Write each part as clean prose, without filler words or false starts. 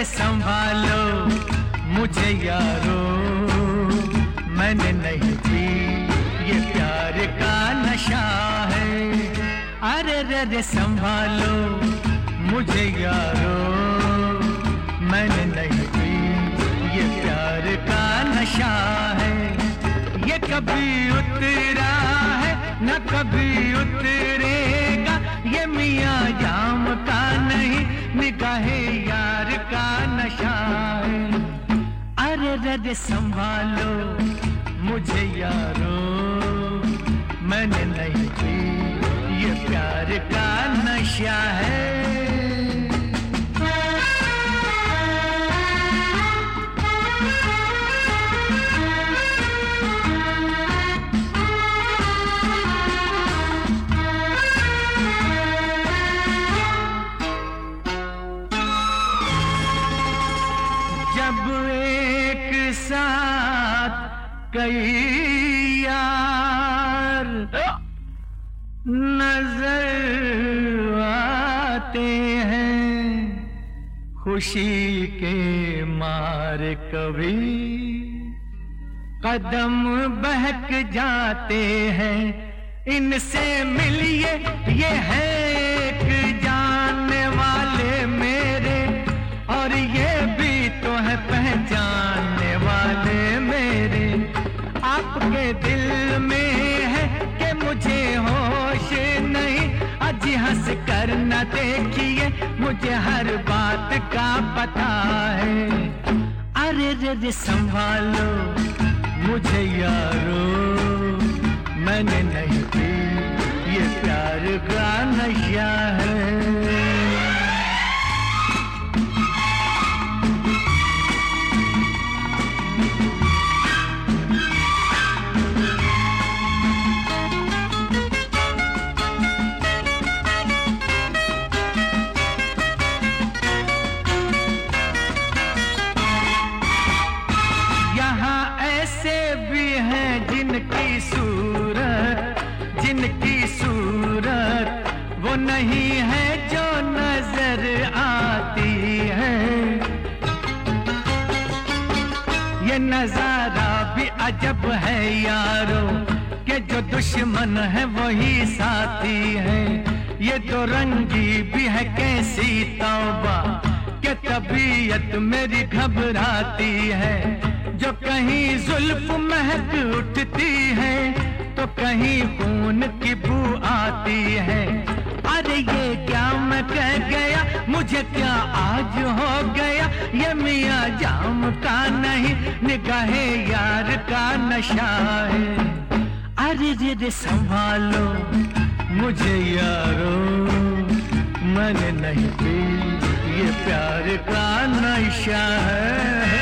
संभालो मुझे यारो, मैंने नहीं पी ये प्यार का नशा है। अरे रे रे संभालो मुझे यारो, मैंने नहीं पी ये प्यार का नशा है। ये कभी उतरा है न कभी उतरेगा, ये मियाँ जाम का नहीं निगाहे यार का नशा है। अरे रे रे संभालो मुझे यारो, मैंने नहीं पी ये प्यार का नशा है। जब एक साथ कई यार नजर आते हैं, खुशी के मारे कभी कदम बहक जाते हैं। इनसे मिलिए ये है एक जानने वाले मेरे, और ये भी तो है पहचानने वाले मेरे। आपके दिल में है कि मुझे होश नहीं, अजी हंस कर न देखिए मुझे हर बात का पता है। अरे रे रे संभालो मुझे यारो, मैंने नहीं पी ये प्यार का नशा है। जिनकी सूरत वो नहीं है जो नजर आती है। ये नजारा भी अजब है यारो, कि जो दुश्मन है वही साथी है। ये तो रंगी भी है कैसी तौबा, कि तबीयत मेरी घबराती है। जो कहीं जुल्फ महक उठती है तो कहीं खून की बू आती है। अरे ये क्या मैं कह गया, मुझे क्या आज हो गया, ये मियाँ जाम का नहीं निगाहे यार का नशा है। अरे रे रे संभालो मुझे यारो, मैंने नहीं पी ये प्यार का नशा है।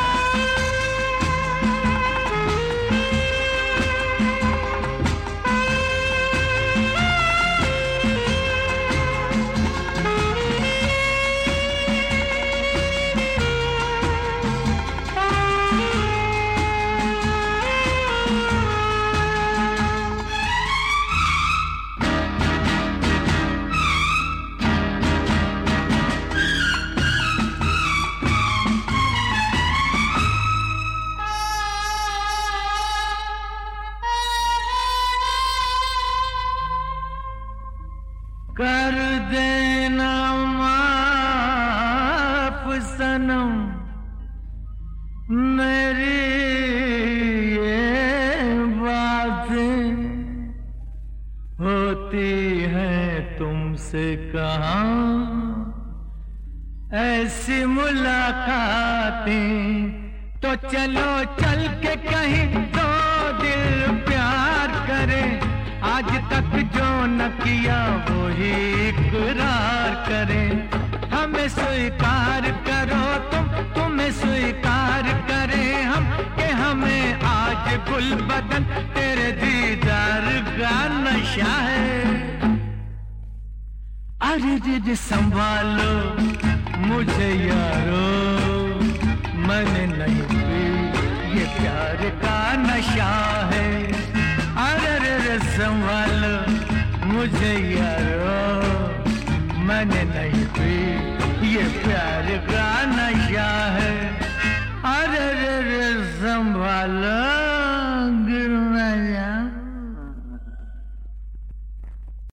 कर देना माफ सनम मेरी ये बातें, होती हैं तुमसे कहाँ ऐसी मुलाकातें। तो चलो चल के कहीं दो दिल प्यार करें, आज तक जो न किया वो ही इकरार करें। हमें स्वीकार करो तुम्हें स्वीकार करें हम, कि हमें आज गुल बदन तेरे दीदार का नशा है। अरे दीदी संभालो मुझे यारो, मैंने नहीं पी ये प्यार का नशा है। अरे रे संभालो मुझे यारो, मैंने नहीं पी ये प्यार का नशा है। अरे रे रे संभालो।